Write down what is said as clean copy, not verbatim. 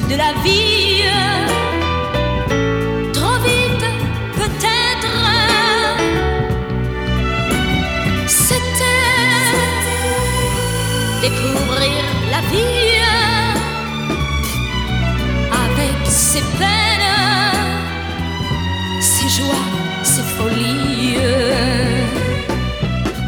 de la vie. Trop vite, peut-être. C'était découvrir la vie avec ses peines, ses joies, ses folies.